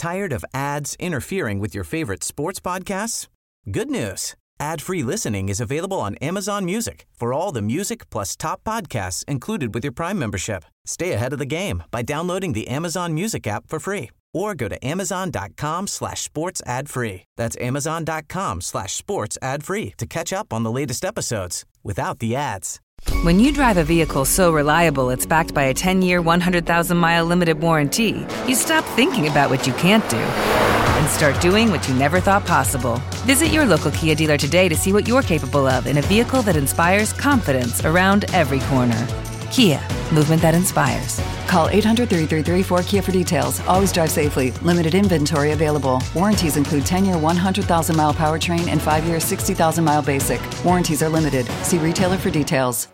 Tired of ads interfering with your favorite sports podcasts? Good news. Ad-free listening is available on Amazon Music for all the music plus top podcasts included with your Prime membership. Stay ahead of the game by downloading the Amazon Music app for free or go to amazon.com/sports ad free. That's amazon.com/sports ad free to catch up on the latest episodes without the ads. When you drive a vehicle so reliable it's backed by a 10-year, 100,000-mile limited warranty, you stop thinking about what you can't do and start doing what you never thought possible. Visit your local Kia dealer today to see what you're capable of in a vehicle that inspires confidence around every corner. Kia, movement that inspires. Call 800-333-4KIA for details. Always drive safely. Limited inventory available. Warranties include 10-year 100,000-mile powertrain and 5-year 60,000-mile basic. Warranties are limited. See retailer for details.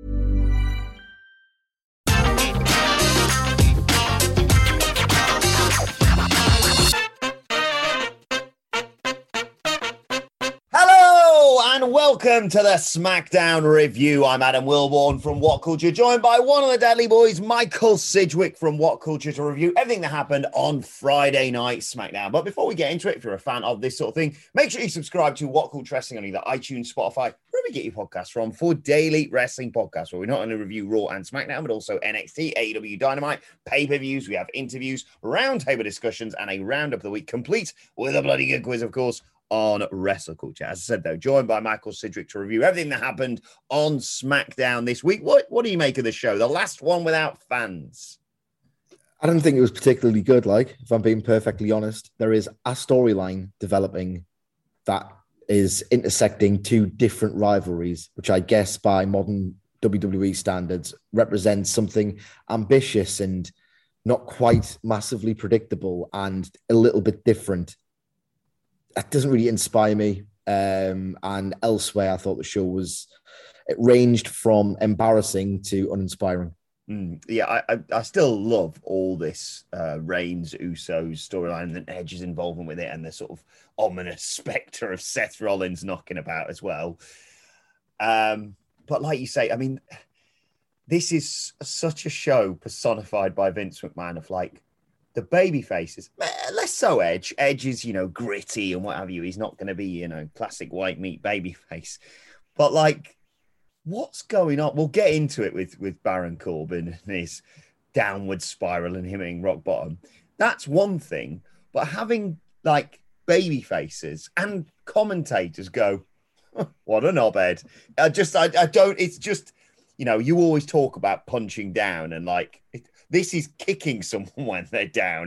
And welcome to the SmackDown review. I'm Adam Wilborn from What Culture, joined by one of the Dudley Boys, Michael Sidgwick from What Culture, to review everything that happened on Friday Night SmackDown. But before we get into it, if you're a fan of this sort of thing, make sure you subscribe to What Culture Wrestling on either iTunes, Spotify, wherever you get your podcasts from, for daily wrestling podcasts, where we not only review Raw and SmackDown, but also NXT, AEW Dynamite, pay-per-views. We have interviews, roundtable discussions, and a roundup of the week, complete with a bloody good quiz, of course, on Wrestle Culture. As I said, though, joined by Michael Sidgwick to review everything that happened on SmackDown this week. What do you make of the show? The last one without fans. I don't think it was particularly good, if I'm being perfectly honest. There is a storyline developing that is intersecting two different rivalries, which I guess by modern WWE standards represents something ambitious and not quite massively predictable and a little bit different. That doesn't really inspire me. And elsewhere, I thought the show it ranged from embarrassing to uninspiring. Yeah, I still love all this Reigns, Usos storyline and Edge's involvement with it, and the sort of ominous spectre of Seth Rollins knocking about as well. But like you say, I mean, this is such a show personified by Vince McMahon of the baby faces, less so Edge. Edge is, gritty and what have you. He's not going to be, classic white meat baby face. But what's going on? We'll get into it with Baron Corbin and his downward spiral and him hitting rock bottom. That's one thing. But having baby faces and commentators go, what a knobhead. I don't, it's just, you always talk about punching down and this is kicking someone when they're down.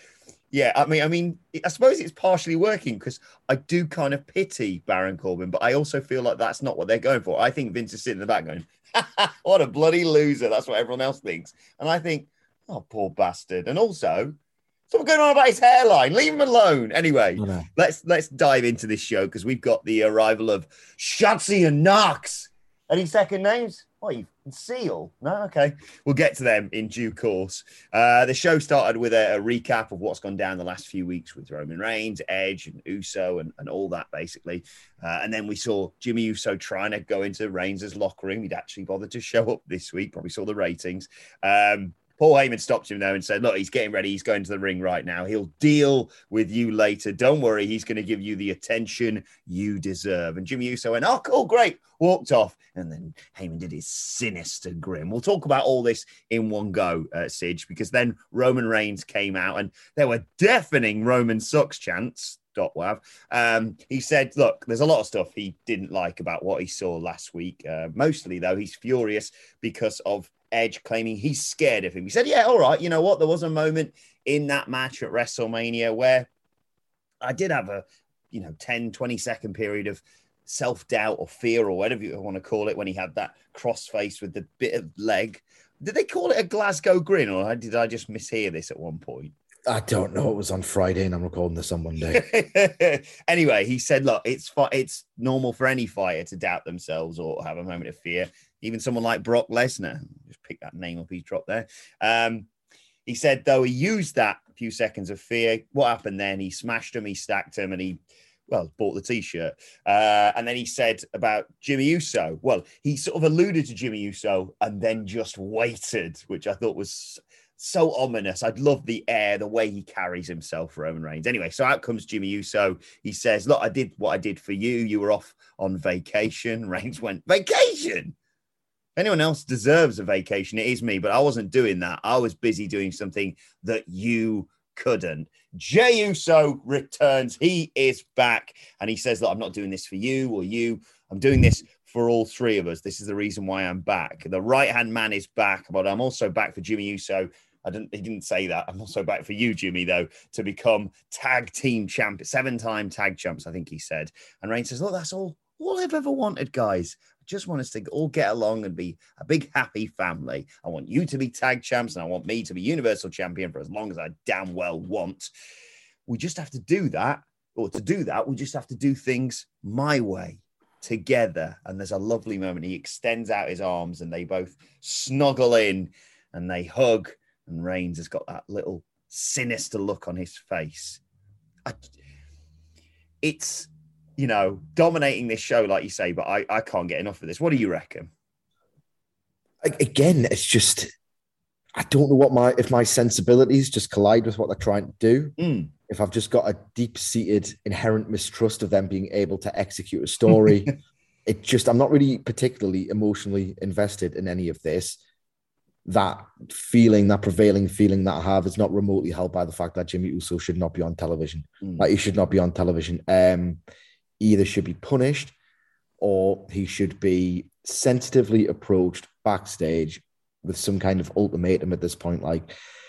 I suppose it's partially working because I do kind of pity Baron Corbin, but I also feel like that's not what they're going for. I think Vince is sitting in the back going, what a bloody loser. That's what everyone else thinks. And I think, oh, poor bastard. And also, what's going on about his hairline? Leave him alone. Anyway, let's dive into this show because we've got the arrival of Shotzi and Knox. Any second names? Oh, you Seal? No? Okay. We'll get to them in due course. The show started with a recap of what's gone down the last few weeks with Roman Reigns, Edge, and Uso, and all that, basically. And then we saw Jimmy Uso trying to go into Reigns' locker room. He'd actually bothered to show up this week. Probably saw the ratings. Paul Heyman stopped him, though, and said, look, he's getting ready. He's going to the ring right now. He'll deal with you later. Don't worry. He's going to give you the attention you deserve. And Jimmy Uso went, oh, cool, great. Walked off. And then Heyman did his sinister grin. We'll talk about all this in one go, Sidge, because then Roman Reigns came out and there were deafening Roman sucks chants. He said, look, there's a lot of stuff he didn't like about what he saw last week. Mostly, though, he's furious because of Edge claiming he's scared of him. He said, yeah, all right. You know what? There was a moment in that match at WrestleMania where I did have a, 10, 20 second period of self-doubt or fear or whatever you want to call it when he had that cross-face with the bit of leg. Did they call it a Glasgow grin or did I just mishear this at one point? I don't know. It was on Friday and I'm recording this on Monday. Anyway, he said, look, it's normal for any fighter to doubt themselves or have a moment of fear. Even someone like Brock Lesnar, just pick that name up he's dropped there. He said, though, he used that few seconds of fear. What happened then? He smashed him, he stacked him, and he bought the T-shirt. And then he said about Jimmy Uso. Well, he sort of alluded to Jimmy Uso and then just waited, which I thought was so ominous. I'd love the air, the way he carries himself, Roman Reigns. Anyway, so out comes Jimmy Uso. He says, look, I did what I did for you. You were off on vacation. Reigns went, vacation? If anyone else deserves a vacation, it is me, but I wasn't doing that. I was busy doing something that you couldn't. Jey Uso returns. He is back. And he says, look, I'm not doing this for you or you. I'm doing this for all three of us. This is the reason why I'm back. The right-hand man is back, but I'm also back for Jimmy Uso. He didn't say that. I'm also back for you, Jimmy, though, to become tag team champ, 7-time tag champs, I think he said. And Reigns says, look, that's all I've ever wanted, guys. I just want us to all get along and be a big, happy family. I want you to be tag champs, and I want me to be Universal Champion for as long as I damn well want. We just have to do that. Or to do that, we just have to do things my way, together. And there's a lovely moment. He extends out his arms and they both snuggle in and they hug. And Reigns has got that little sinister look on his face. It's, dominating this show, like you say, but I can't get enough of this. What do you reckon? Again, it's just, I don't know if my sensibilities just collide with what they're trying to do. If I've just got a deep-seated inherent mistrust of them being able to execute a story. I'm not really particularly emotionally invested in any of this. That prevailing feeling that I have is not remotely helped by the fact that Jimmy Uso should not be on television. Like, he should not be on television. Either should be punished or he should be sensitively approached backstage with some kind of ultimatum at this point, like,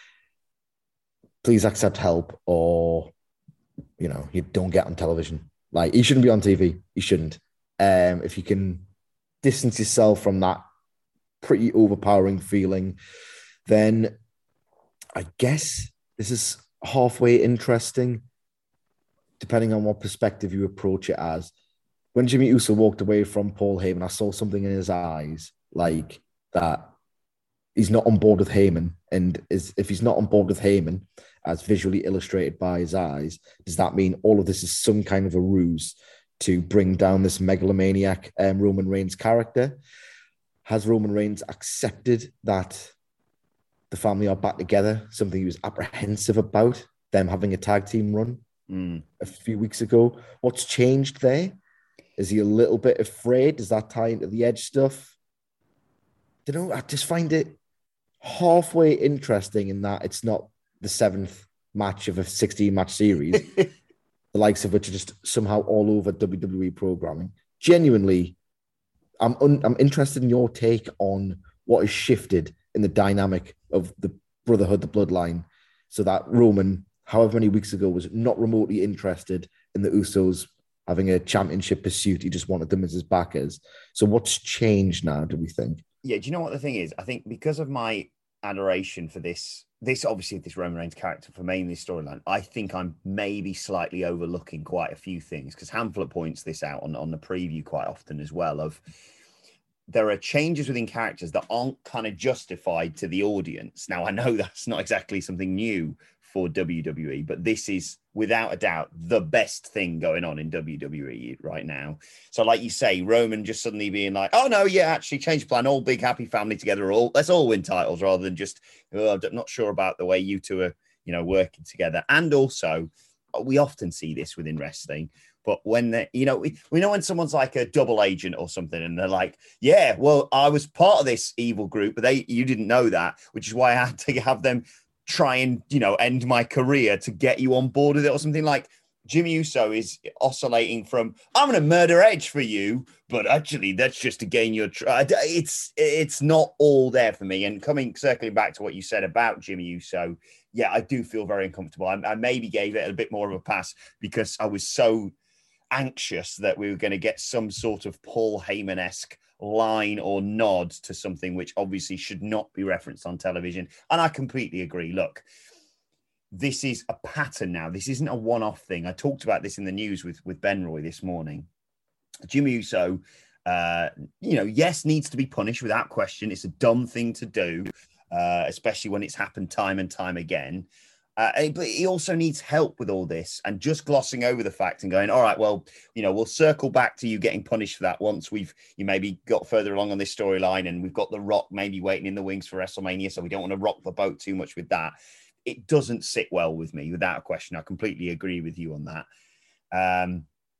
please accept help or, you don't get on television. Like, he shouldn't be on TV. He shouldn't. If you can distance yourself from that pretty overpowering feeling, then I guess this is halfway interesting, depending on what perspective you approach it as. When Jimmy Uso walked away from Paul Heyman, I saw something in his eyes, like that he's not on board with Heyman. And if he's not on board with Heyman, as visually illustrated by his eyes, does that mean all of this is some kind of a ruse to bring down this megalomaniac Roman Reigns character? Has Roman Reigns accepted that the family are back together, something he was apprehensive about, them having a tag team run a few weeks ago? What's changed there? Is he a little bit afraid? Does that tie into the Edge stuff? I just find it halfway interesting in that it's not the 7th match of a 16-match series, the likes of which are just somehow all over WWE programming. Genuinely, I'm interested in your take on what has shifted in the dynamic of the Brotherhood, the Bloodline, so that Roman, however many weeks ago, was not remotely interested in the Usos having a championship pursuit. He just wanted them as his backers. So what's changed now, do we think? Yeah, do you know what the thing is? I think because of my adoration for this obviously this Roman Reigns character for mainly this storyline, I think I'm maybe slightly overlooking quite a few things, because Hamflet points this out on the preview quite often as well, of there are changes within characters that aren't kind of justified to the audience. Now, I know that's not exactly something new for WWE, but this is without a doubt the best thing going on in WWE right now. So like you say, Roman just suddenly being like, oh no, yeah, actually change plan, all big happy family together, let's all win titles, rather than just, I'm not sure about the way you two are, working together. And also, we often see this within wrestling, but when they, we know when someone's like a double agent or something, and they're like, yeah, well, I was part of this evil group, but you didn't know that, which is why I had to have them try and, end my career to get you on board with it, or something. Like Jimmy Uso is oscillating from, I'm going to murder Edge for you, but actually that's just to gain your it's not all there for me. And circling back to what you said about Jimmy Uso, yeah, I do feel very uncomfortable. I maybe gave it a bit more of a pass because I was so anxious that we were going to get some sort of Paul Heyman-esque line or nod to something which obviously should not be referenced on television. And I completely agree. Look, this is a pattern now. This isn't a one-off thing. I talked about this in the news with Ben Roy this morning. Jimmy Uso, yes, needs to be punished without question. It's a dumb thing to do, especially when it's happened time and time again. But he also needs help with all this, and just glossing over the fact and going, all right, well, we'll circle back to you getting punished for that once you maybe got further along on this storyline, and we've got The Rock maybe waiting in the wings for WrestleMania, so we don't want to rock the boat too much with that. It doesn't sit well with me, without a question. I completely agree with you on that.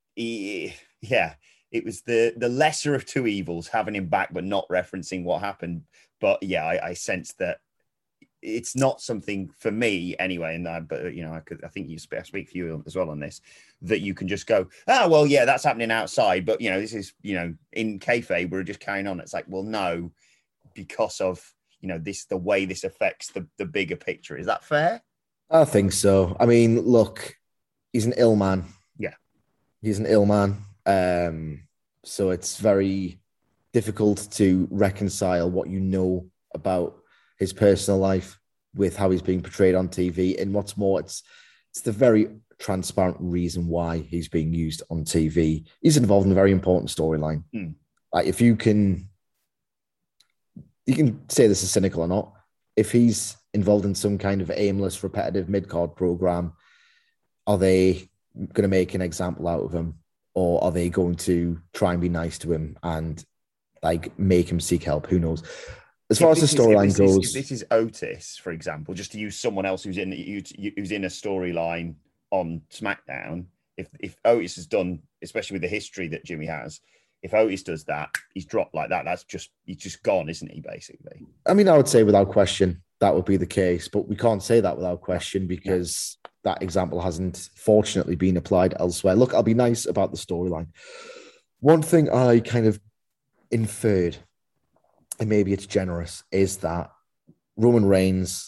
It was the lesser of two evils, having him back but not referencing what happened. But yeah, I sense that it's not something for me anyway, and I think you speak for you as well on this, that you can just go, well, yeah, that's happening outside, but this is in kayfabe, we're just carrying on. It's like, well, no, because of the way this affects the bigger picture. Is that fair? I think so. I mean, look, he's an ill man. Yeah, he's an ill man. So it's very difficult to reconcile what about his personal life with how he's being portrayed on TV. And what's more, it's the very transparent reason why he's being used on TV. He's involved in a very important storyline. Like, if you can say this is cynical or not, if he's involved in some kind of aimless, repetitive mid-card program, are they going to make an example out of him? Or are they going to try and be nice to him and make him seek help? Who knows? As far as the storyline goes, if this is Otis, for example, just to use someone else who's in a storyline on SmackDown, if Otis has done, especially with the history that Jimmy has, if Otis does that, he's dropped like that. He's just gone, isn't he? Basically, I mean, I would say without question that would be the case, but we can't say that without question because that example hasn't fortunately been applied elsewhere. Look, I'll be nice about the storyline. One thing I kind of inferred, and maybe it's generous, is that Roman Reigns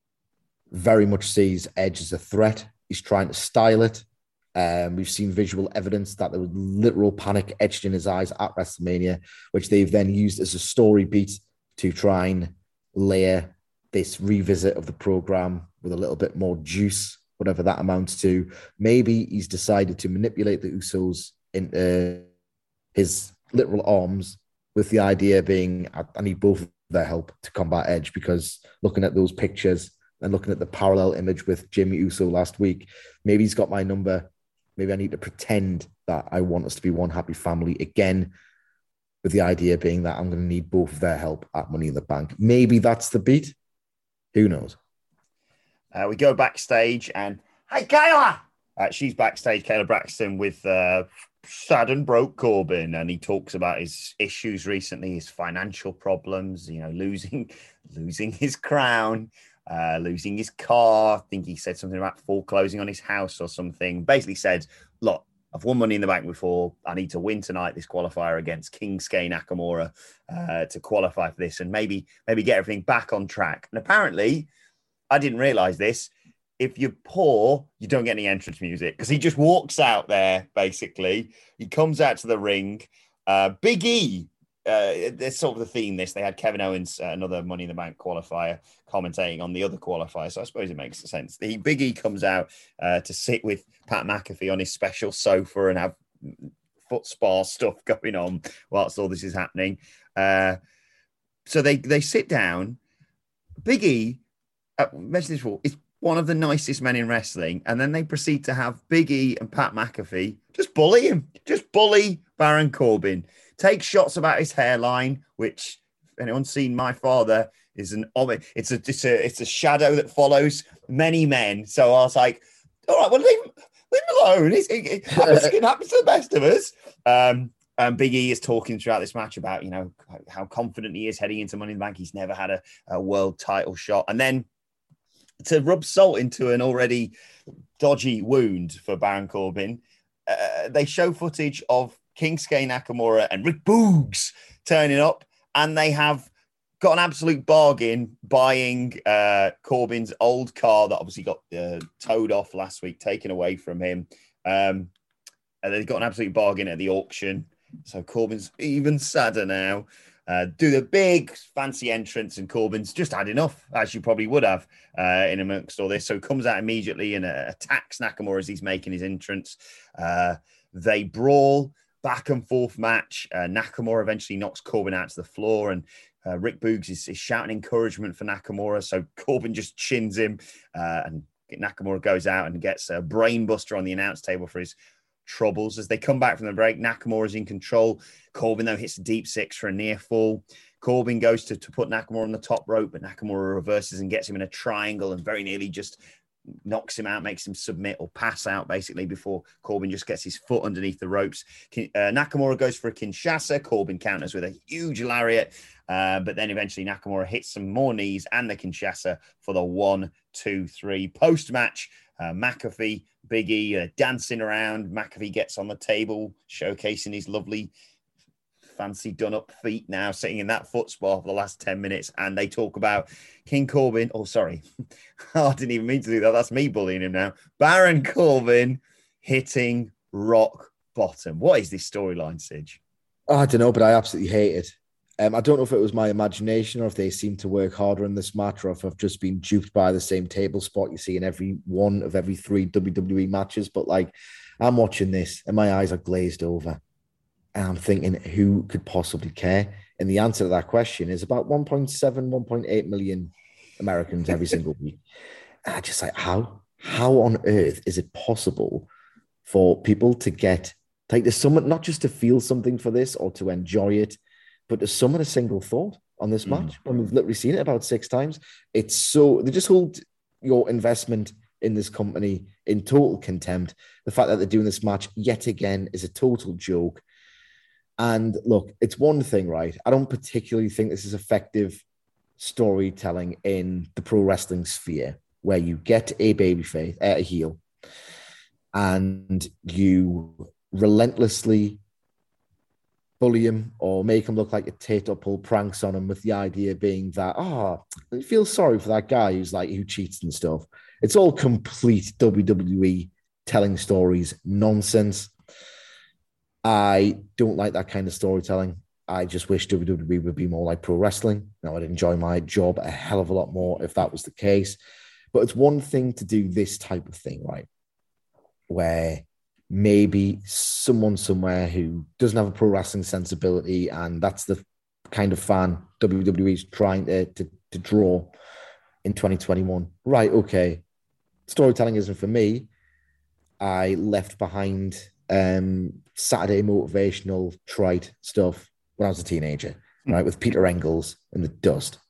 very much sees Edge as a threat. He's trying to style it. We've seen visual evidence that there was literal panic etched in his eyes at WrestleMania, which they've then used as a story beat to try and layer this revisit of the program with a little bit more juice, whatever that amounts to. Maybe he's decided to manipulate the Usos into his literal arms, with the idea being, I need both of their help to combat Edge, because looking at those pictures and looking at the parallel image with Jimmy Uso last week, maybe he's got my number. Maybe I need to pretend that I want us to be one happy family again, with the idea being that I'm going to need both of their help at Money in the Bank. Maybe that's the beat. Who knows? We go backstage and, hey, Kayla! She's backstage, Kayla Braxton, with sad and broke Corbin, and he talks about his issues recently, his financial problems, losing his crown, losing his car. I think he said something about foreclosing on his house or something. Basically said, look, I've won Money in the Bank before. I need to win tonight, this qualifier against Shinsuke Nakamura, to qualify for this and maybe get everything back on track. And apparently, I didn't realize this, if you're poor, you don't get any entrance music, because he just walks out there, basically. He comes out to the ring. Big E, it's sort of the theme this. They had Kevin Owens, another Money in the Bank qualifier, commentating on the other qualifier, so I suppose it makes sense. Big E comes out to sit with Pat McAfee on his special sofa and have foot spa stuff going on whilst all this is happening. So they sit down. Big E, mentioned this before, is one of the nicest men in wrestling, and then they proceed to have Big E and Pat McAfee just bully him, just bully Baron Corbin, take shots about his hairline, which, if anyone's seen My Father, is it's a shadow that follows many men. So I was like, all right, well, leave him alone. It happens to the best of us. And Big E is talking throughout this match about, how confident he is heading into Money in the Bank. He's never had a world title shot. And then, to rub salt into an already dodgy wound for Baron Corbin, they show footage of Shinsuke Nakamura and Rick Boogs turning up, and they have got an absolute bargain buying Corbin's old car that obviously got towed off last week, taken away from him. And they've got an absolute bargain at the auction. So Corbin's even sadder now. Do the big fancy entrance, and Corbin's just had enough, as you probably would have in amongst all this. So he comes out immediately and attacks Nakamura as he's making his entrance. They brawl, back and forth match. Nakamura eventually knocks Corbin out to the floor, and Rick Boogs is shouting encouragement for Nakamura. So Corbin just chins him, and Nakamura goes out and gets a brain buster on the announce table for his troubles. As they come back from the break, Nakamura's in control. Corbin, though, hits a deep six for a near fall. Corbin goes to put Nakamura on the top rope, but Nakamura reverses and gets him in a triangle and very nearly just knocks him out, makes him submit or pass out, basically, before Corbin just gets his foot underneath the ropes. Nakamura goes for a Kinshasa. Corbin counters with a huge lariat, but then eventually Nakamura hits some more knees and the Kinshasa for the 1, 2, 3. Post-match, McAfee, Big E dancing around. McAfee gets on the table, showcasing his lovely fancy done-up feet now, sitting in that foot spot for the last 10 minutes, and they talk about King Corbin. Oh, sorry. I didn't even mean to do that. That's me bullying him now. Baron Corbin hitting rock bottom. What is this storyline, Sidge? I don't know, but I absolutely hate it. I don't know if it was my imagination or if they seem to work harder in this match or if I've just been duped by the same table spot you see in every one of every 3 WWE matches. But like, I'm watching this and my eyes are glazed over. And I'm thinking, who could possibly care? And the answer to that question is about 1.7, 1.8 million Americans every single week. And I just like, how on earth is it possible for people to get, like, there's someone, not just to feel something for this or to enjoy it, but to summon a single thought on this match when we've literally seen it about 6 times. It's so, they just hold your investment in this company in total contempt. The fact that they're doing this match yet again is a total joke. And look, it's one thing, right? I don't particularly think this is effective storytelling in the pro wrestling sphere, where you get a babyface, a heel, and you relentlessly bully him or make him look like a tit or pull pranks on him, with the idea being that, I feel sorry for that guy who cheats and stuff. It's all complete WWE telling stories nonsense. I don't like that kind of storytelling. I just wish WWE would be more like pro wrestling. Now, I'd enjoy my job a hell of a lot more if that was the case. But it's one thing to do this type of thing, right? Where maybe someone somewhere who doesn't have a pro wrestling sensibility, and that's the kind of fan WWE is trying to draw in 2021. Right, okay. Storytelling isn't for me. I left behind Saturday motivational trite stuff when I was a teenager, right? With Peter Engels and the Dust.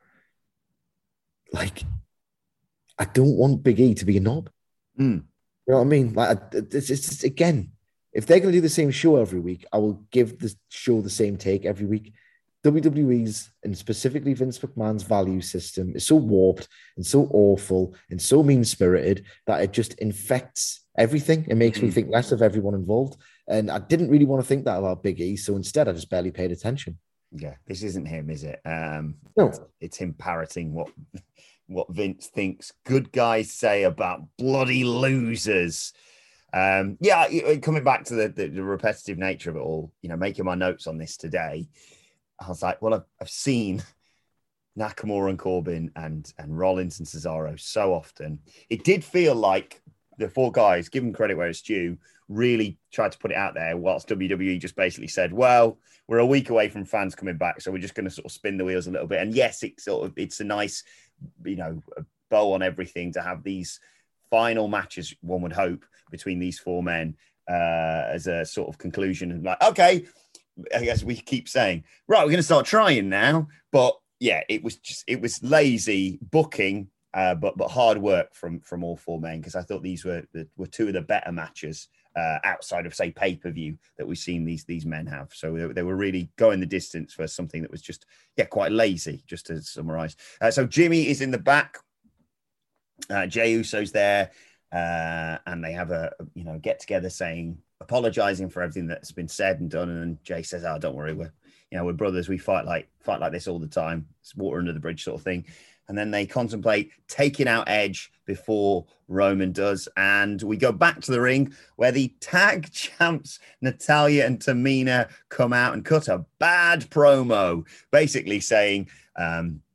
Like, I don't want Big E to be a knob. You know what I mean? Like, it's again, if they're going to do the same show every week, I will give the show the same take every week. WWE's, and specifically Vince McMahon's value system, is so warped and so awful and so mean-spirited that it just infects everything. It makes me think less of everyone involved. And I didn't really want to think that about Big E, so instead I just barely paid attention. Yeah, this isn't him, is it? No. It's him parroting what Vince thinks good guys say about bloody losers. Coming back to the repetitive nature of it all, making my notes on this today, I was like, well, I've seen Nakamura and Corbin and Rollins and Cesaro so often. It did feel like the 4 guys, give them credit where it's due, really tried to put it out there, whilst WWE just basically said, well, we're a week away from fans coming back, so we're just going to sort of spin the wheels a little bit. And yes, it's a nice, bow on everything to have these final matches, one would hope, between these 4 men as a sort of conclusion. And like, okay, I guess we keep saying, right, we're going to start trying now. But yeah, it was lazy booking, but hard work from all 4 men, because I thought these were 2 of the better matches outside of, say, pay-per-view that we've seen these men have. So they were really going the distance for something that was just, quite lazy, just to summarize. So Jimmy is in the back. Jey Uso's there, and they have a get together apologizing for everything that's been said and done. And Jey says, "Oh, don't worry, we're brothers. We fight like this all the time. It's water under the bridge sort of thing." And then they contemplate taking out Edge before Roman does. And we go back to the ring where the tag champs, Natalya and Tamina, come out and cut a bad promo, basically saying,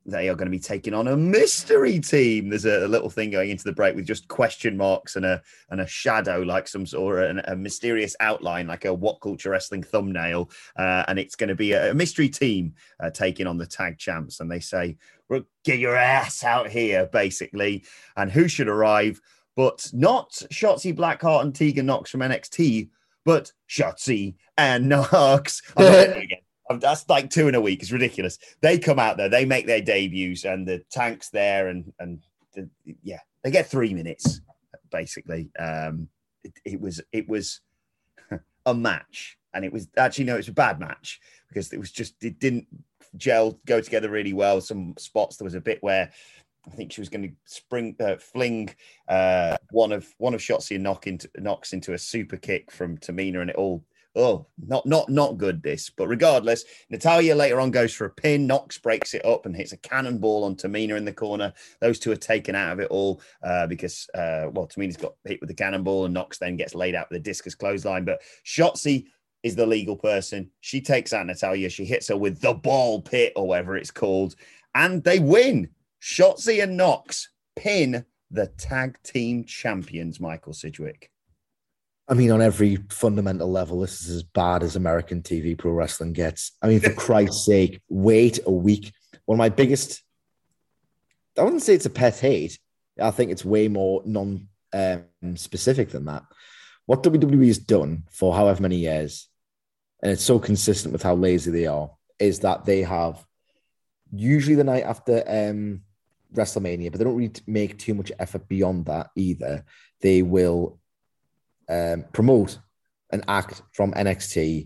they are going to be taking on a mystery team. There's a little thing going into the break with just question marks and a shadow, like some sort of a mysterious outline, like a What Culture Wrestling thumbnail. And it's going to be a mystery team taking on the tag champs. And they say, well, get your ass out here, basically. And who should arrive? But not Shotzi Blackheart and Tegan Nox from NXT, but Shotzi and Nox. That's like 2 in a week. It's ridiculous. They come out there, they make their debuts, and the Tank's there, and they get 3 minutes basically. It was a match, and it was actually it's a bad match because it didn't go together really well. Some spots there was a bit where I think she was going to fling one of Shotzi and Nox into a super kick from Tamina, and it all. Oh, not good, this. But regardless, Natalya later on goes for a pin. Nox breaks it up and hits a cannonball on Tamina in the corner. Those two are taken out of it all because, Tamina's got hit with the cannonball and Nox then gets laid out with a discus clothesline. But Shotzi is the legal person. She takes out Natalya. She hits her with the ball pit or whatever it's called. And they win. Shotzi and Nox pin the tag team champions, Michael Sidgwick. I mean, on every fundamental level, this is as bad as American TV pro wrestling gets. I mean, for Christ's sake, wait a week. One of my biggest, I wouldn't say it's a pet hate. I think it's way more non-specific than that. What WWE has done for however many years, and it's so consistent with how lazy they are, is that they have usually the night after WrestleMania, but they don't really make too much effort beyond that either. They will promote an act from NXT.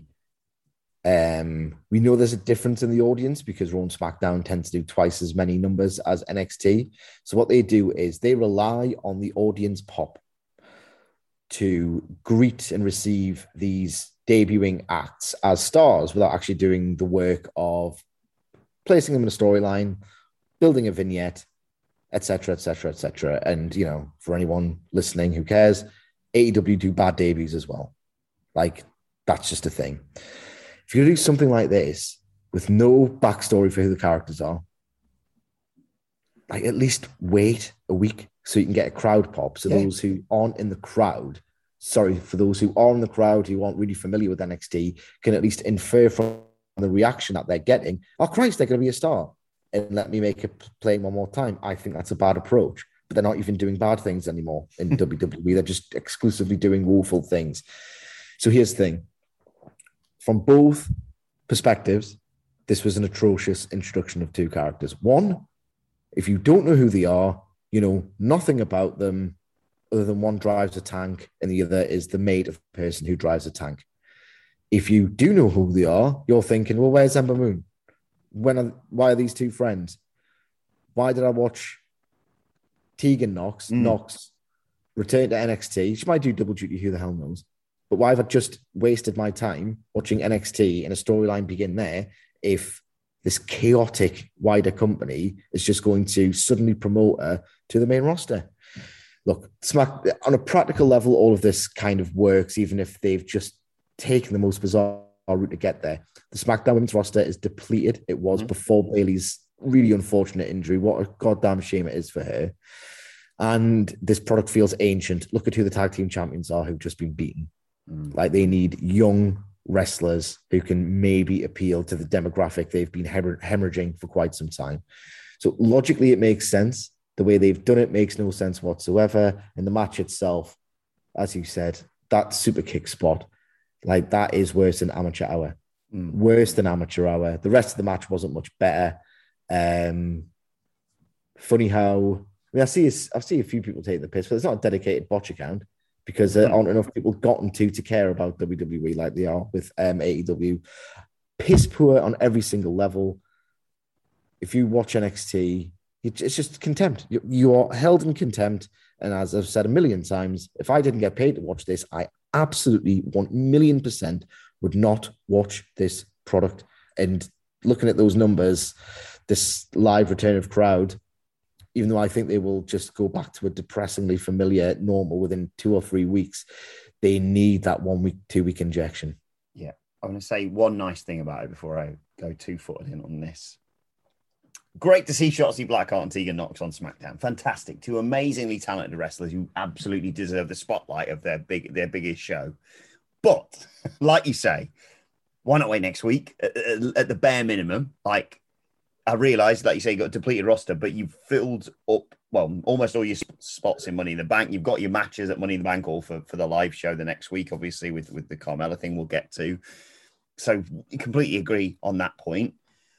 We know there's a difference in the audience because Raw and SmackDown tend to do twice as many numbers as NXT. So what they do is they rely on the audience pop to greet and receive these debuting acts as stars without actually doing the work of placing them in a storyline, building a vignette, etc., etc., etc. And, for anyone listening who cares, AEW do bad debuts as well. Like, that's just a thing. If you do something like this with no backstory for who the characters are, like, at least wait a week so you can get a crowd pop. So those who aren't in the crowd, for those who are in the crowd who aren't really familiar with NXT, can at least infer from the reaction that they're getting, oh Christ, they're going to be a star. And let me make it play one more time. I think that's a bad approach. But they're not even doing bad things anymore in WWE. They're just exclusively doing woeful things. So here's the thing. From both perspectives, this was an atrocious introduction of 2 characters. One, if you don't know who they are, you know nothing about them other than one drives a tank and the other is the mate of the person who drives a tank. If you do know who they are, you're thinking, well, where's Ember Moon? Why are these 2 friends? Why did I watch Tegan Nox return to NXT? She might do double duty, who the hell knows? But why have I just wasted my time watching NXT and a storyline begin there if this chaotic wider company is just going to suddenly promote her to the main roster? Look, on a practical level, all of this kind of works, even if they've just taken the most bizarre route to get there. The SmackDown women's roster is depleted. It was before Bayley's really unfortunate injury. What a goddamn shame it is for her. And this product feels ancient. Look at who the tag team champions are who've just been beaten. Like, they need young wrestlers who can maybe appeal to the demographic they've been hemorrhaging for quite some time. So logically, it makes sense. The way they've done it makes no sense whatsoever. And the match itself, as you said, that super kick spot, like, that is worse than amateur hour. Worse than amateur hour. The rest of the match wasn't much better. Funny how, I see a few people take the piss, but it's not a dedicated botch account because there aren't enough people gotten to care about WWE like they are with AEW. Piss poor on every single level. If you watch NXT, it's just contempt. You are held in contempt. And as I've said a million times, if I didn't get paid to watch this, I absolutely 1,000,000% would not watch this product. And looking at those numbers, this live return of crowd, even though I think they will just go back to a depressingly familiar normal within 2 or 3 weeks, they need that 1 week, 2 week injection. Yeah. I'm going to say one nice thing about it before I go 2-footed in on this. Great to see Shotzi Blackheart and Tegan Nox on SmackDown. Fantastic. Two amazingly talented wrestlers who absolutely deserve the spotlight of their biggest show. But, like you say, why not wait next week at the bare minimum? Like, I realised, like you say, you got a depleted roster, but you've filled up, well, almost all your spots in Money in the Bank. You've got your matches at Money in the Bank all for the live show the next week, obviously, with the Carmella thing we'll get to. So, completely agree on that point.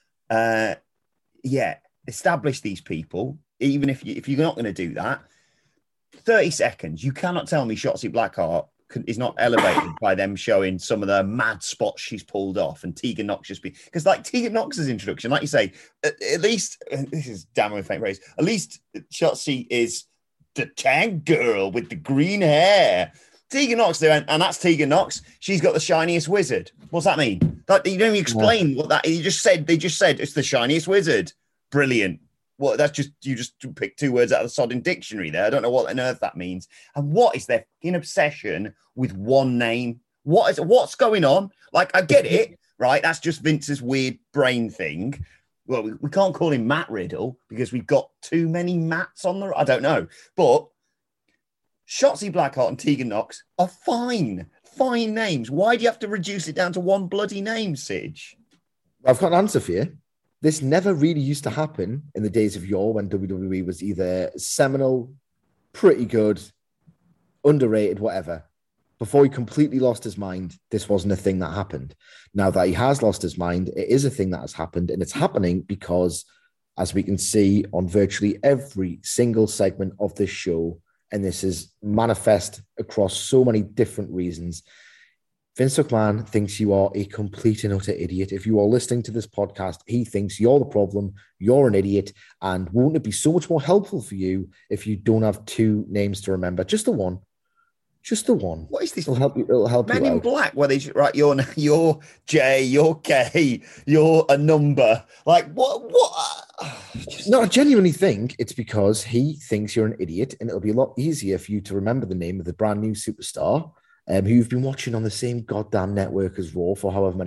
Yeah, establish these people, even if you're not going to do that. 30 seconds. You cannot tell me Shotzi Blackheart is not elevated by them showing some of the mad spots she's pulled off, and Tegan Nox just be, because like Tegan Nox's introduction, like you say, at least, this is damn my favorite phrase, at least Shotzi is the tank girl with the green hair. Tegan Nox there, and that's Tegan Nox. She's got the shiniest wizard. What's that mean? Like, you don't even explain what that. They just said it's the shiniest wizard. Brilliant. Well, that's just, you just picked two words out of the sodding dictionary there. I don't know what on earth that means. And what is their fucking obsession with one name? What's going on? Like, I get it, right? That's just Vince's weird brain thing. Well, we can't call him Matt Riddle because we've got too many Matts on the. I don't know, but Shotzi Blackheart and Tegan Nox are fine names. Why do you have to reduce it down to one bloody name, Sige? I've got an answer for you. This never really used to happen in the days of yore when WWE was either seminal, pretty good, underrated, whatever. Before he completely lost his mind, this wasn't a thing that happened. Now that he has lost his mind, it is a thing that has happened, and it's happening because, as we can see on virtually every single segment of this show, and this is manifest across so many different reasons, Vince McMahon thinks you are a complete and utter idiot. If you are listening to this podcast, he thinks you're the problem, you're an idiot, and won't it be so much more helpful for you if you don't have two names to remember? Just the one. Just the one. What is this? It'll help you Men in out. Black, where they right, you're J, you're K, you're a number. Like, what? No, I genuinely think it's because he thinks you're an idiot, and it'll be a lot easier for you to remember the name of the brand new superstar who you've been watching on the same goddamn network as Raw for however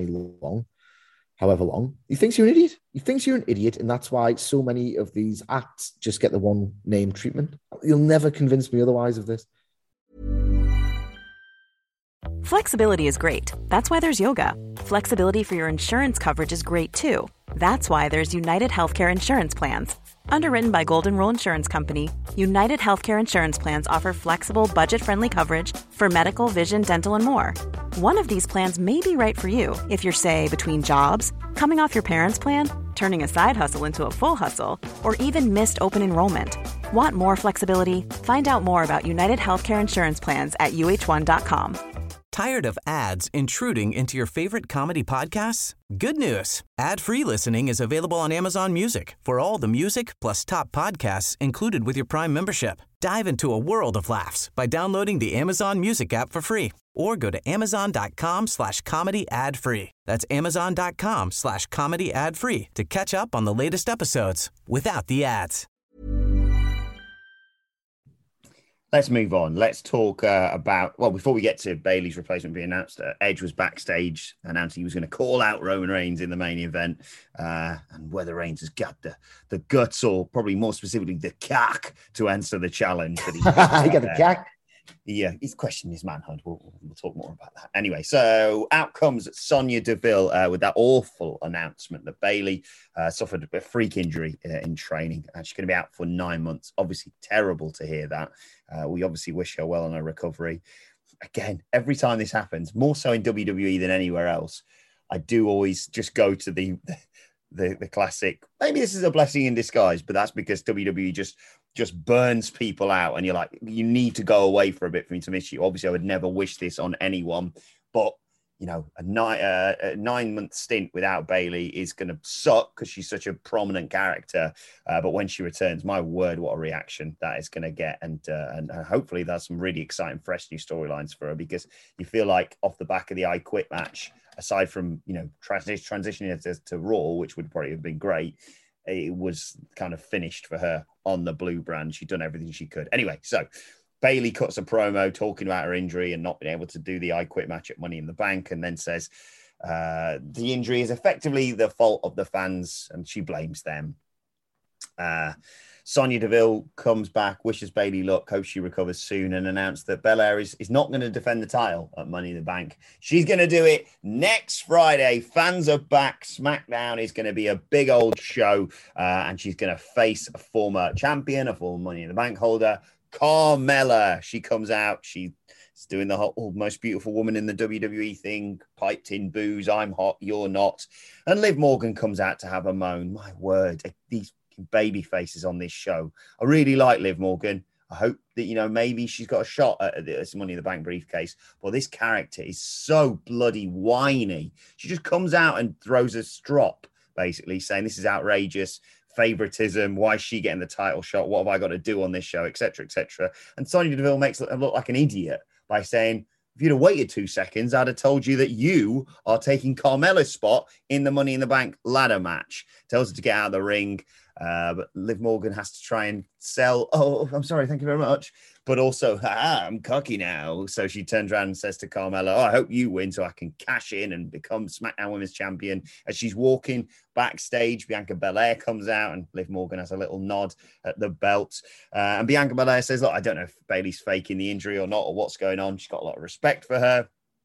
long. He thinks you're an idiot. He thinks you're an idiot, and that's why so many of these acts just get the one name treatment. You'll never convince me otherwise of this. Flexibility is great. That's why there's yoga. Flexibility for your insurance coverage is great too. That's why there's United Healthcare Insurance Plans. Underwritten by Golden Rule Insurance Company, United Healthcare Insurance Plans offer flexible, budget-friendly coverage for medical, vision, dental, and more. One of these plans may be right for you if you're, say, between jobs, coming off your parents' plan, turning a side hustle into a full hustle, or even missed open enrollment. Want more flexibility? Find out more about United Healthcare Insurance Plans at uh1.com. Tired of ads intruding into your favorite comedy podcasts? Good news. Ad-free listening is available on Amazon Music for all the music plus top podcasts included with your Prime membership. Dive into a world of laughs by downloading the Amazon Music app for free or go to amazon.com/comedy ad-free. That's amazon.com/comedy ad-free to catch up on the latest episodes without the ads. Let's move on. Let's talk about, well, before we get to Bayley's replacement being announced, Edge was backstage announcing he was going to call out Roman Reigns in the main event, and whether Reigns has got the guts, or probably more specifically the cack, to answer the challenge. That he got the cack. Yeah, he's questioning his manhood. We'll talk more about that. Anyway, so out comes Sonya Deville with that awful announcement that Bayley suffered a freak injury in training, and she's going to be out for 9 months. Obviously, terrible to hear that. We obviously wish her well on her recovery. Again, every time this happens, more so in WWE than anywhere else, I do always just go to the classic, maybe this is a blessing in disguise, but that's because WWE just burns people out, and you're like, you need to go away for a bit for me to miss you. Obviously, I would never wish this on anyone, but you know, a 9-month stint without Bayley is going to suck because she's such a prominent character. But when she returns, my word, what a reaction that is going to get. And hopefully there's some really exciting, fresh new storylines for her, because you feel like off the back of the I Quit match, aside from, you know, transitioning to Raw, which would probably have been great, it was kind of finished for her on the blue brand. She'd done everything she could. Anyway, so Bayley cuts a promo talking about her injury and not being able to do the I Quit match at Money in the Bank, and then says the injury is effectively the fault of the fans, and she blames them. Sonya Deville comes back, wishes Bayley luck, hopes she recovers soon, and announced that Belair is not going to defend the title at Money in the Bank. She's going to do it next Friday. Fans are back. SmackDown is going to be a big old show, and she's going to face a former champion, a former Money in the Bank holder, Carmella. She comes out. She's doing the whole most beautiful woman in the WWE thing, piped in boos, I'm hot, you're not. And Liv Morgan comes out to have a moan. My word, these baby faces on this show. I really like Liv Morgan. I hope that, maybe she's got a shot at this Money in the Bank briefcase. But this character is so bloody whiny. She just comes out and throws a strop, basically saying this is outrageous, favoritism, why is she getting the title shot? What have I got to do on this show, etc., etc. And Sonya Deville makes her look like an idiot by saying, if you'd have waited 2 seconds, I'd have told you that you are taking Carmella's spot in the Money in the Bank ladder match. Tells her to get out of the ring. But Liv Morgan has to try and sell, I'm sorry, thank you very much. But also, I'm cocky now. So she turns around and says to Carmella, I hope you win so I can cash in and become SmackDown Women's Champion. As she's walking backstage, Bianca Belair comes out and Liv Morgan has a little nod at the belt. And Bianca Belair says, look, I don't know if Bayley's faking the injury or not or what's going on. She's got a lot of respect for her.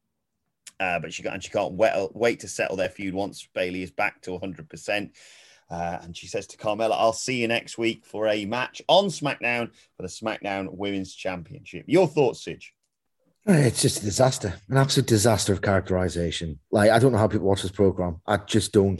But she can't wait to settle their feud once Bayley is back to 100%. And she says to Carmella, I'll see you next week for a match on SmackDown for the SmackDown Women's Championship. Your thoughts, Sidge? It's just a disaster, an absolute disaster of characterization. Like, I don't know how people watch this program. I just don't.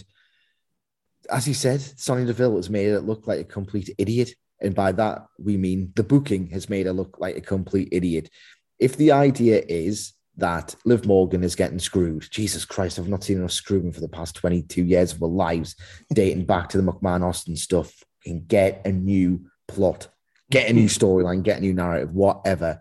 As he said, Sonya Deville has made it look like a complete idiot. And by that, we mean the booking has made her look like a complete idiot. If the idea is that Liv Morgan is getting screwed. Jesus Christ, I've not seen enough screwing for the past 22 years of our lives, dating back to the McMahon-Austin stuff. And get a new plot, get a new storyline, get a new narrative, whatever.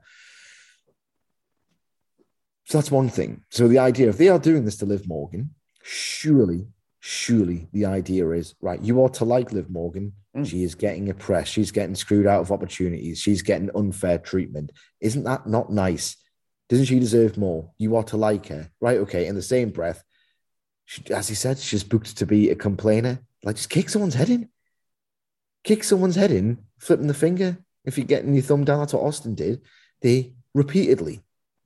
So that's one thing. So the idea, if they are doing this to Liv Morgan, surely the idea is, right, you ought to like Liv Morgan. She is getting oppressed. She's getting screwed out of opportunities. She's getting unfair treatment. Isn't that not nice? Doesn't she deserve more? You ought to like her. Right, okay, in the same breath, as he said, she's booked to be a complainer. Like, just kick someone's head in. Kick someone's head in, flipping the finger. If you're getting your thumb down, that's what Austin did. They repeatedly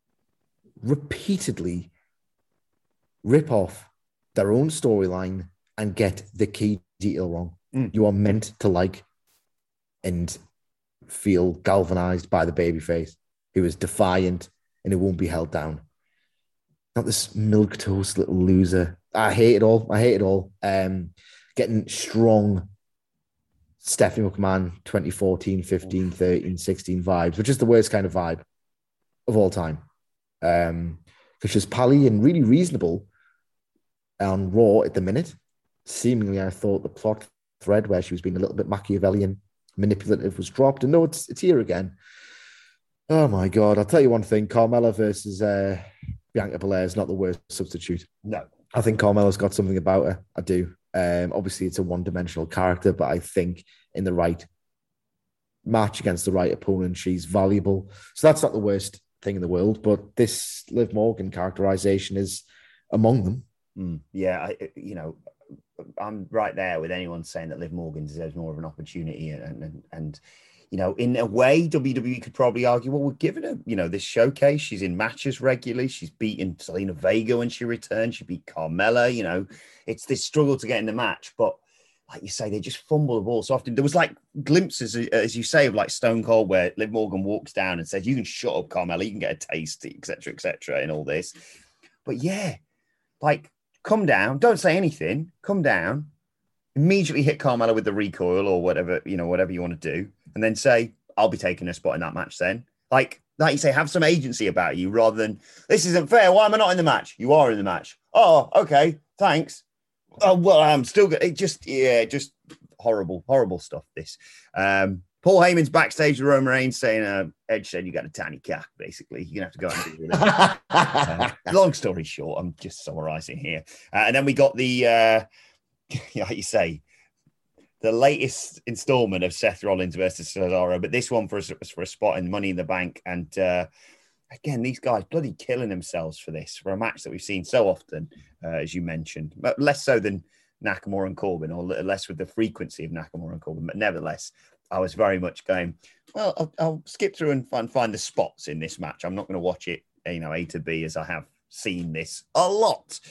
rip off their own storyline and get the key detail wrong. You are meant to like and feel galvanized by the babyface who is defiant and it won't be held down. Not this milquetoast little loser. I hate it all. Getting strong Stephanie McMahon 2014, 15, 13, 16 vibes, which is the worst kind of vibe of all time. Because she's pally and really reasonable on Raw at the minute. Seemingly, I thought the plot thread where she was being a little bit Machiavellian, manipulative was dropped. And no, it's here again. Oh my God. I'll tell you one thing. Carmella versus Bianca Belair is not the worst substitute. No. I think Carmella's got something about her. I do. Obviously, it's a one-dimensional character, but I think in the right match against the right opponent, she's valuable. So that's not the worst thing in the world, but this Liv Morgan characterization is among them. Yeah, I'm right there with anyone saying that Liv Morgan deserves more of an opportunity. And in a way, WWE could probably argue, well, we're giving her, this showcase. She's in matches regularly. She's beaten Zelina Vega when she returned. She beat Carmella. It's this struggle to get in the match. But like you say, they just fumble the ball so often. There was like glimpses, as you say, of like Stone Cold, where Liv Morgan walks down and says, you can shut up, Carmella. You can get a taste, et cetera, in all this. But yeah, like, come down. Don't say anything. Come down. Immediately hit Carmella with the recoil or whatever, whatever you want to do. And then say, I'll be taking a spot in that match then. Like you say, have some agency about you rather than, this isn't fair. Why am I not in the match? You are in the match. Oh, okay. Thanks. Oh, well, I'm still good. Just horrible stuff, this. Paul Heyman's backstage with Roman Reigns saying, Edge said you got a tiny cock, basically. You're going to have to go and do it. Long story short, I'm just summarizing here. And then we got the, like you say, the latest installment of Seth Rollins versus Cesaro, but this one for a spot in Money in the Bank. And again, these guys bloody killing themselves for this, for a match that we've seen so often, as you mentioned, but less so than Nakamura and Corbin, or less with the frequency of Nakamura and Corbin. But nevertheless, I was very much going, well, I'll skip through and find the spots in this match. I'm not going to watch it, A to B, as I have seen this a lot.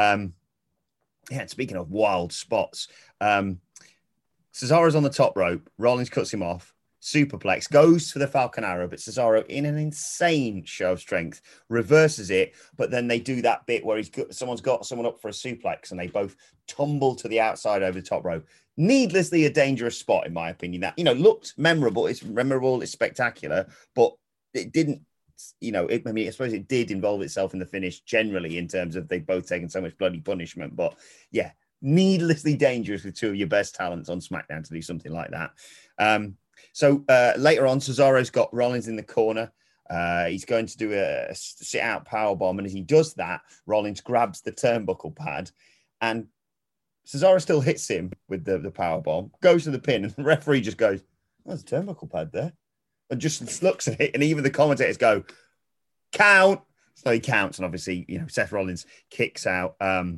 And speaking of wild spots, Cesaro's on the top rope. Rollins cuts him off. Superplex, goes for the Falcon Arrow, but Cesaro, in an insane show of strength, reverses it. But then they do that bit where someone's got someone up for a suplex, and they both tumble to the outside over the top rope. Needlessly a dangerous spot, in my opinion. That, looked memorable. It's memorable. It's spectacular, but it didn't. I suppose it did involve itself in the finish generally, in terms of they've both taken so much bloody punishment. But yeah, needlessly dangerous with two of your best talents on SmackDown to do something like that. So later on, Cesaro's got Rollins in the corner. He's going to do a sit-out powerbomb, and as he does that, Rollins grabs the turnbuckle pad, and Cesaro still hits him with the powerbomb, goes to the pin, and the referee just goes, "There's a turnbuckle pad there," and just looks at it, and even the commentators go, "Count." So he counts, and obviously, Seth Rollins kicks out.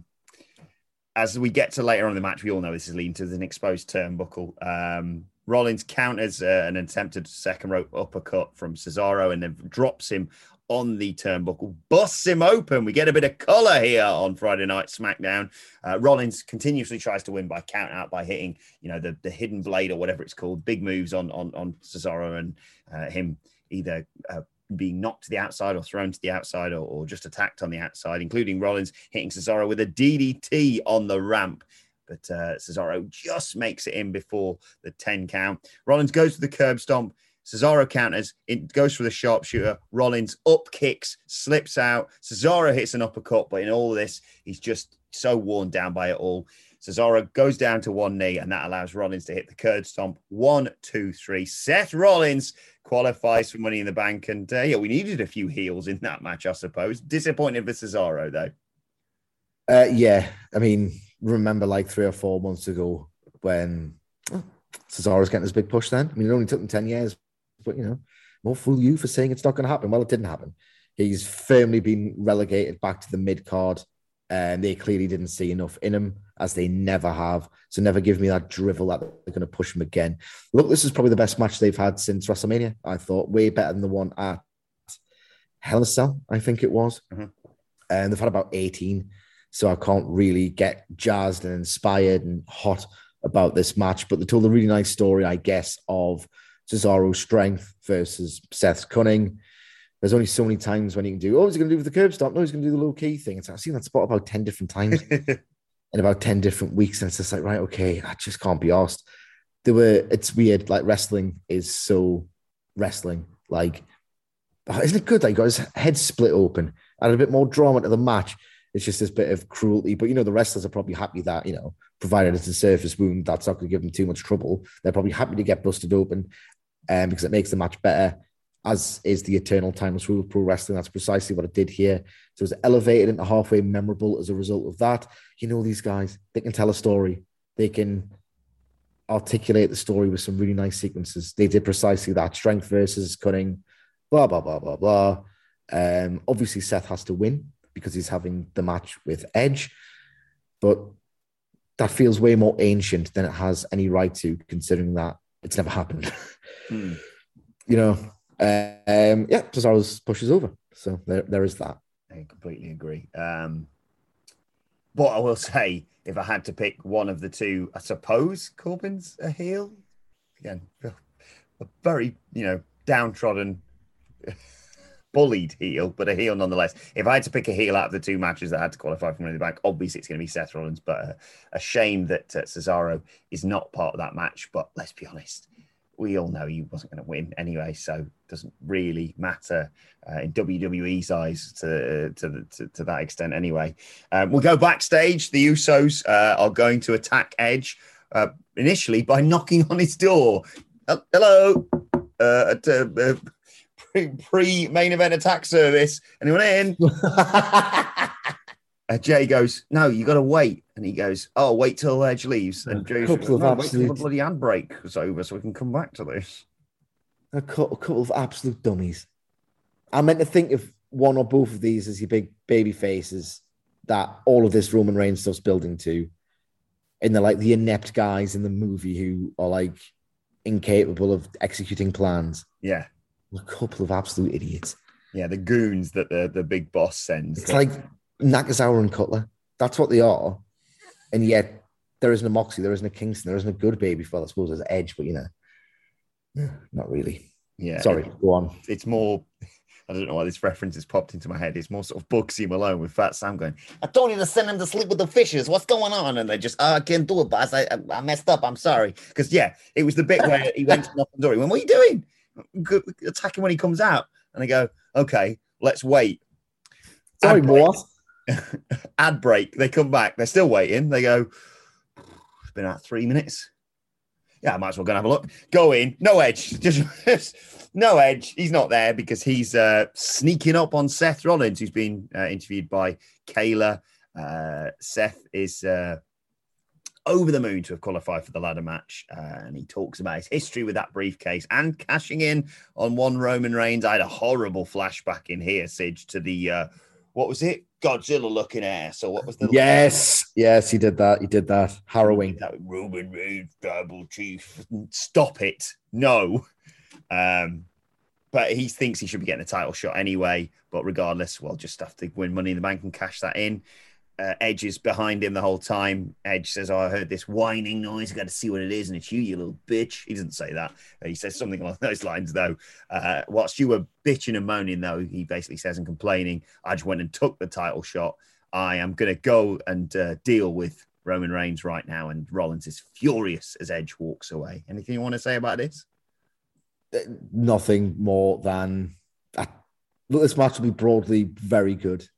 As we get to later on in the match, we all know this is leading to an exposed turnbuckle. Rollins counters an attempted second rope uppercut from Cesaro and then drops him on the turnbuckle, busts him open. We get a bit of color here on Friday Night SmackDown. Rollins continuously tries to win by count out, by hitting, the hidden blade or whatever it's called, big moves on Cesaro, and him either being knocked to the outside or thrown to the outside or just attacked on the outside, including Rollins hitting Cesaro with a DDT on the ramp. But Cesaro just makes it in before the 10 count. Rollins goes for the curb stomp. Cesaro counters. It goes for the sharpshooter. Rollins up kicks, slips out. Cesaro hits an uppercut. But in all of this, he's just so worn down by it all. Cesaro goes down to one knee, and that allows Rollins to hit the curb stomp. 1, 2, 3. Seth Rollins qualifies for Money in the Bank. And we needed a few heels in that match, I suppose. Disappointing for Cesaro, though. Remember like 3 or 4 months ago when Cesaro was getting his big push then? It only took him 10 years, but, more fool you for saying it's not going to happen. Well, it didn't happen. He's firmly been relegated back to the mid-card, and they clearly didn't see enough in him, as they never have. So never give me that drivel that they're going to push him again. Look, this is probably the best match they've had since WrestleMania, I thought. Way better than the one at Hell in a Cell, I think it was. Mm-hmm. And they've had about 18. So I can't really get jazzed and inspired and hot about this match. But they told a really nice story, I guess, of Cesaro's strength versus Seth's cunning. There's only so many times when you can do, is he going to do with the curb stop? No, he's going to do the low key thing. I've seen that spot about 10 different times in about 10 different weeks. And it's just like, right, okay, I just can't be asked. It's weird. Like, wrestling is so wrestling. Like, isn't it good that he got his head split open? Added a bit more drama to the match. It's just this bit of cruelty. But, the wrestlers are probably happy that, provided it's a surface wound, that's not going to give them too much trouble. They're probably happy to get busted open because it makes the match better, as is the eternal timeless rule of pro wrestling. That's precisely what it did here. So it's elevated into halfway memorable as a result of that. These guys, they can tell a story. They can articulate the story with some really nice sequences. They did precisely that. Strength versus cunning, blah, blah, blah, blah, blah. Obviously, Seth has to win because he's having the match with Edge. But that feels way more ancient than it has any right to, considering that it's never happened. Cesaro's pushes over. So there is that. I completely agree. But I will say, if I had to pick one of the two, I suppose Corbin's a heel. Again, a very, downtrodden, bullied heel, but a heel nonetheless. If I had to pick a heel out of the two matches that had to qualify for Money in the Bank, obviously it's going to be Seth Rollins, but a shame that Cesaro is not part of that match. But let's be honest, we all know he wasn't going to win anyway, so it doesn't really matter in WWE's eyes to that extent anyway. We'll go backstage. The Usos are going to attack Edge initially by knocking on his door. Hello, pre-main event attack service. Anyone in? Jay goes, no, you got to wait. And he goes, oh, wait till Edge leaves. And Jay goes, no, wait till the bloody handbrake is over so we can come back to this. A couple of absolute dummies. I meant to think of one or both of these as your big baby faces that all of this Roman Reigns stuff's building to. and they're like the inept guys in the movie who are like incapable of executing plans. Yeah. A couple of absolute idiots. Yeah, the goons that the big boss sends. It's like Nakazawa and Cutler. That's what they are. And yet there isn't a Moxie, there isn't a Kingston, there isn't a good baby. Well, I suppose there's Edge, but not really. Yeah. Sorry, go on. It's more, I don't know why this reference has popped into my head. It's more sort of Bugsy Malone with Fat Sam going, I told you to send him to sleep with the fishes. What's going on? And they just, I can't do it, boss. I messed up. I'm sorry. Because, it was the bit where he went to knock on the door. He went, what are you doing? Attack him when he comes out. And I go, okay, let's wait. Sorry, boss. Ad break. They come back. They're still waiting. They go, it's been about 3 minutes. Yeah, I might as well go and have a look. Go in. No Edge. Just no Edge. He's not there because he's sneaking up on Seth Rollins, who's been interviewed by Kayla. Seth is over the moon to have qualified for the ladder match. And he talks about his history with that briefcase and cashing in on one Roman Reigns. I had a horrible flashback in here, Sidge, to the, what was it? Godzilla looking ass. So what was the... Yes, he did that. He did that. Harrowing. That Roman Reigns, double chief. Stop it. No. But he thinks he should be getting a title shot anyway. But regardless, we'll just have to win Money in the Bank and cash that in. Edge is behind him the whole time. Edge says, I heard this whining noise. I got to see what it is. And it's you little bitch. He doesn't say that. He says something along those lines, though. Whilst you were bitching and moaning, though, he basically says and complaining, I just went and took the title shot. I am going to go and deal with Roman Reigns right now. And Rollins is furious as Edge walks away. Anything you want to say about this? Nothing more than... this match will be broadly very good.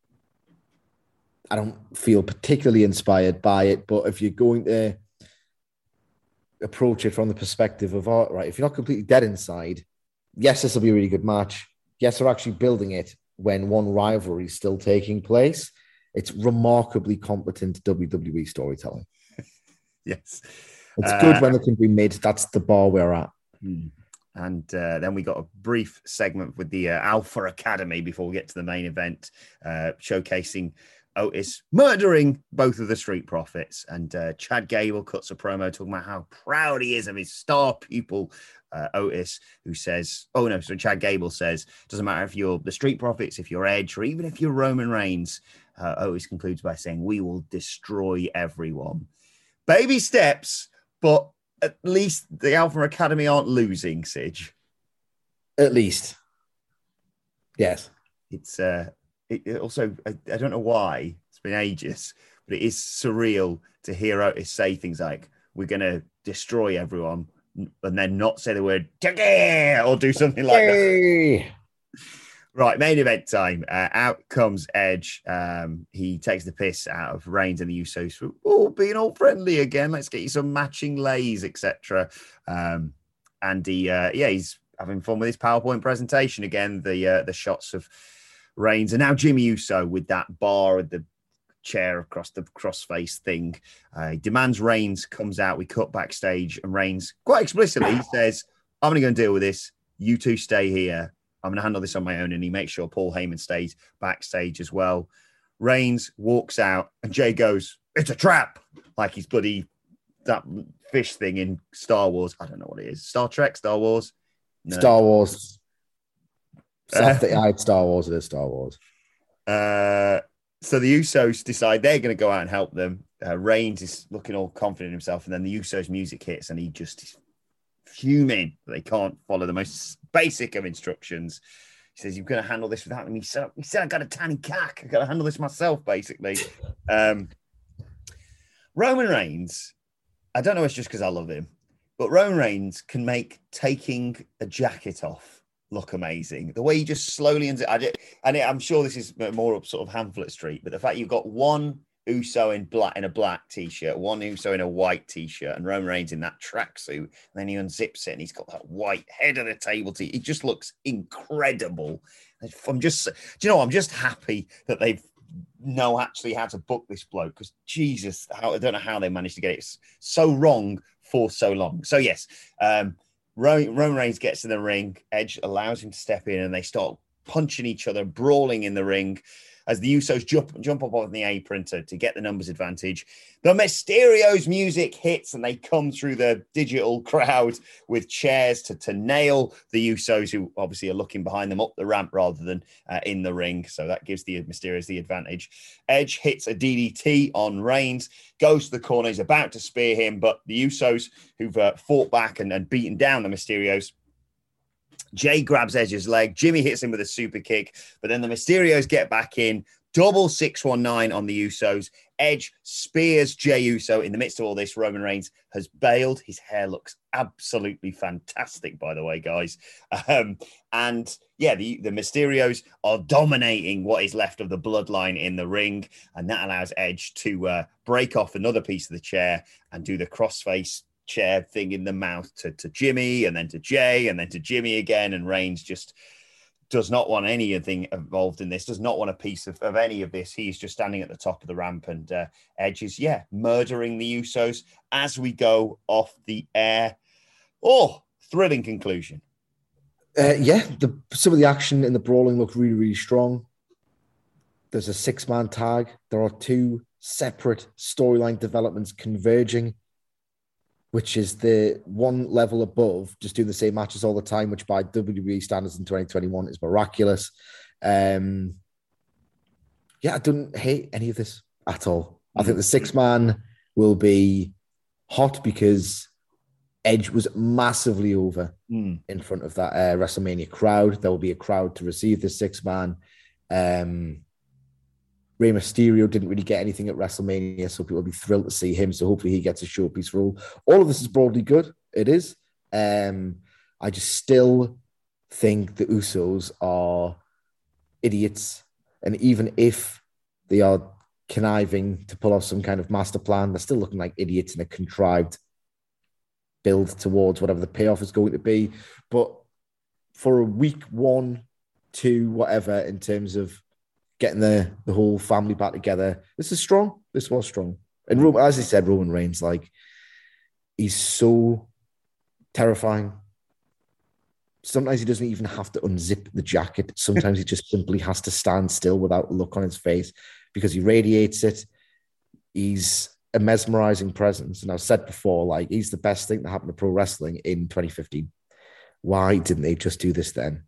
I don't feel particularly inspired by it, but if you're going to approach it from the perspective of, all right, if you're not completely dead inside, yes, this will be a really good match. Yes, they're actually building it when one rivalry is still taking place. It's remarkably competent WWE storytelling. Yes. It's good when it can be made. That's the bar we're at. And then we got a brief segment with the Alpha Academy before we get to the main event, showcasing Otis murdering both of the Street Profits. And Chad Gable cuts a promo talking about how proud he is of his star pupil, Otis, who says, Chad Gable says, doesn't matter if you're the Street Profits, if you're Edge, or even if you're Roman Reigns. Otis concludes by saying, we will destroy everyone. Baby steps, but at least the Alpha Academy aren't losing, Sidge. At least. Yes. It's... It also, I don't know why, it's been ages, but it is surreal to hear Otis say things like, we're going to destroy everyone, and then not say the word, or do something like that. Right, main event time. Out comes Edge. He takes the piss out of Reigns and the Usos for being all friendly again. Let's get you some matching lays, etc. And he's having fun with his PowerPoint presentation again. The shots of Reigns and now Jimmy Uso with that bar with the chair across the crossface thing. He demands Reigns comes out. We cut backstage and Reigns quite explicitly says, I'm going to go and deal with this. You two stay here. I'm going to handle this on my own. And he makes sure Paul Heyman stays backstage as well. Reigns walks out and Jay goes, it's a trap. Like he's bloody that fish thing in Star Wars. I don't know what it is. Star Trek, Star Wars? No. Star Wars. Star Wars. It is Star Wars. So the Usos decide they're going to go out and help them. Reigns is looking all confident in himself, and then the Usos' music hits, and he just is fuming that they can't follow the most basic of instructions. He says, "You're going to handle this without me." He said, "I got a tiny cock. I got to handle this myself." Basically, Roman Reigns. I don't know. It's just because I love him, but Roman Reigns can make taking a jacket off look amazing. The way he just slowly I'm sure this is more up sort of Hamlet Street, but the fact you've got one Uso in a black t-shirt, one Uso in a white t-shirt, and Roman Reigns in that tracksuit, and then he unzips it and he's got that white head of the table tee. It just looks incredible. I'm just happy that they've know actually how to book this bloke, because Jesus, I don't know how they managed to get it so wrong for so long. So yes, Roman Reigns gets in the ring. Edge allows him to step in, and they start punching each other, brawling in the ring as the Usos jump up on the apron to get the numbers advantage. The Mysterios music hits and they come through the digital crowd with chairs to nail the Usos, who obviously are looking behind them up the ramp rather than in the ring. So that gives the Mysterios the advantage. Edge hits a DDT on Reigns, goes to the corner. He's about to spear him, but the Usos, who've fought back and beaten down the Mysterios, Jay grabs Edge's leg. Jimmy hits him with a super kick, but then the Mysterios get back in. Double 619 on the Usos. Edge spears Jey Uso in the midst of all this. Roman Reigns has bailed. His hair looks absolutely fantastic, by the way, guys. And yeah, the Mysterios are dominating what is left of the bloodline in the ring, and that allows Edge to break off another piece of the chair and do the crossface chair thing in the mouth to Jimmy, and then to Jay, and then to Jimmy again. And Reigns just does not want anything involved in this, does not want a piece of any of this. He's just standing at the top of the ramp, and Edge is, murdering the Usos as we go off the air. Oh, thrilling conclusion. Some of the action in the brawling looked really, really strong. There's a 6-man tag. There are 2 separate storyline developments converging, which is the one level above just doing the same matches all the time, which by WWE standards in 2021 is miraculous. I don't hate any of this at all. I think the 6-man will be hot because Edge was massively over in front of that WrestleMania crowd. There will be a crowd to receive the 6-man. Rey Mysterio didn't really get anything at WrestleMania, so people will be thrilled to see him. So hopefully he gets a showpiece role. All of this is broadly good. It is. I just still think the Usos are idiots. And even if they are conniving to pull off some kind of master plan, they're still looking like idiots in a contrived build towards whatever the payoff is going to be. But for a week 1, 2, whatever, in terms of getting the whole family back together, this is strong. This was strong. And as I said, Roman Reigns, he's so terrifying. Sometimes he doesn't even have to unzip the jacket. Sometimes he just simply has to stand still without a look on his face because he radiates it. He's a mesmerizing presence. And I've said before, he's the best thing that happened to pro wrestling in 2015. Why didn't they just do this then?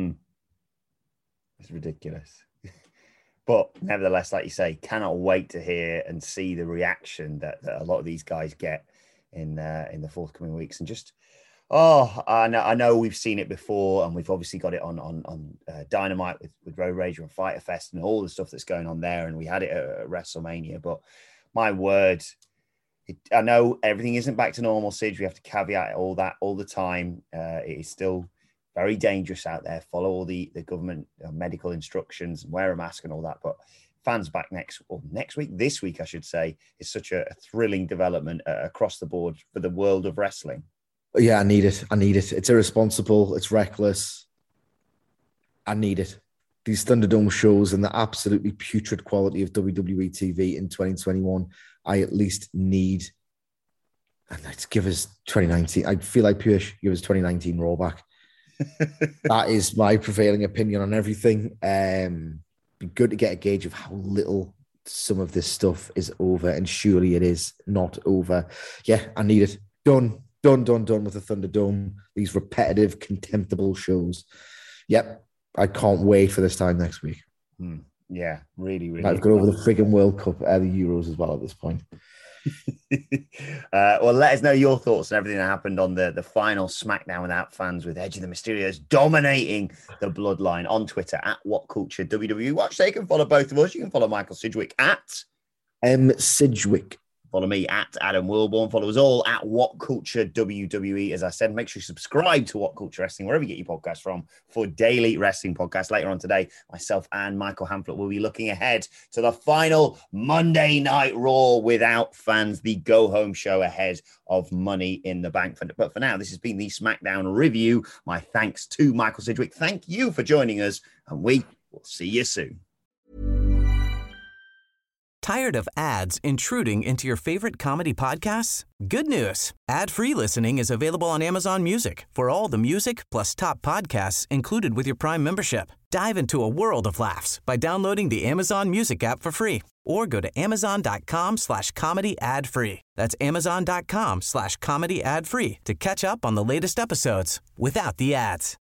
It's ridiculous. But nevertheless, like you say, cannot wait to hear and see the reaction that a lot of these guys get in the forthcoming weeks. And just, I know we've seen it before, and we've obviously got it on Dynamite with Road Rage and Fyter Fest and all the stuff that's going on there. And we had it at WrestleMania. But my word, I know everything isn't back to normal, Sidge. We have to caveat all that all the time. It is still very dangerous out there. Follow all the government medical instructions and wear a mask and all that. But fans back this week, I should say, is such a thrilling development across the board for the world of wrestling. Yeah, I need it. It's irresponsible. It's reckless. I need it. These Thunderdome shows and the absolutely putrid quality of WWE TV in 2021, I at least need. And let's give us 2019. I feel like Pierce, give us 2019 Raw back. That is my prevailing opinion on everything. Be good to get a gauge of how little some of this stuff is over, and surely it is not over. Yeah, I need it. Done with the Thunderdome. These repetitive, contemptible shows. Yep, I can't wait for this time next week. Yeah, really. I've got over the frigging World Cup, the Euros as well at this point. Well, let us know your thoughts on everything that happened on the final SmackDown Without Fans, with Edge and the Mysterios dominating the bloodline on Twitter at WhatCultureWWE. Watch, so you can follow both of us. You can follow Michael Sidgwick at Sidgwick. Follow me at Adam Wilborn. Follow us all at What Culture WWE. As I said, make sure you subscribe to What Culture Wrestling, wherever you get your podcasts from, for daily wrestling podcasts. Later on today, myself and Michael Hamflett will be looking ahead to the final Monday Night Raw Without Fans, the go-home show ahead of Money in the Bank. But for now, this has been the SmackDown review. My thanks to Michael Sidgwick. Thank you for joining us, and we will see you soon. Tired of ads intruding into your favorite comedy podcasts? Good news. Ad-free listening is available on Amazon Music for all the music plus top podcasts included with your Prime membership. Dive into a world of laughs by downloading the Amazon Music app for free or go to amazon.com/comedy ad-free. That's amazon.com/comedy ad-free to catch up on the latest episodes without the ads.